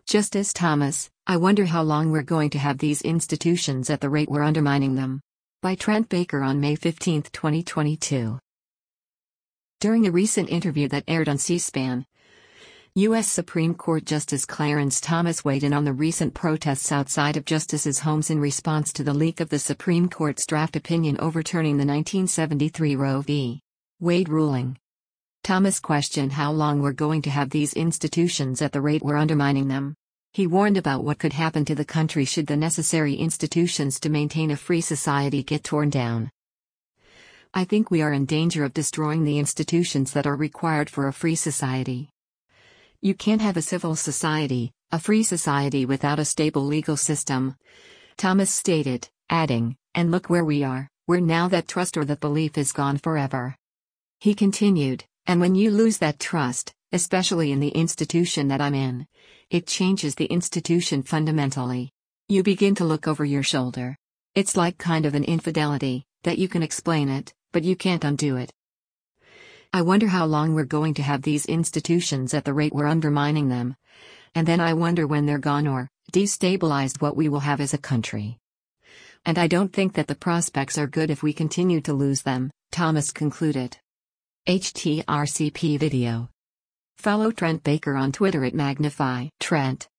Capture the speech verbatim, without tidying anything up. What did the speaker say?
Justice Thomas, I wonder how long we're going to have these institutions at the rate we're undermining them. By Trent Baker on May fifteenth, twenty twenty-two. During a recent interview that aired on C-SPAN, U S Supreme Court Justice Clarence Thomas weighed in on the recent protests outside of justices' homes in response to the leak of the Supreme Court's draft opinion overturning the nineteen seventy-three Roe v. Wade ruling. Thomas questioned how long we're going to have these institutions at the rate we're undermining them. He warned about what could happen to the country should the necessary institutions to maintain a free society get torn down. I think we are in danger of destroying the institutions that are required for a free society. You can't have a civil society, a free society without a stable legal system, Thomas stated, adding, and look where we are, where now that trust or that belief is gone forever. He continued, and when you lose that trust, especially in the institution that I'm in, it changes the institution fundamentally. You begin to look over your shoulder. It's like kind of an infidelity, that you can explain it, but you can't undo it. I wonder how long we're going to have these institutions at the rate we're undermining them. And then I wonder when they're gone or destabilized what we will have as a country. And I don't think that the prospects are good if we continue to lose them, Thomas concluded. H T R C P video. Follow Trent Baker on Twitter at Magnify Trent.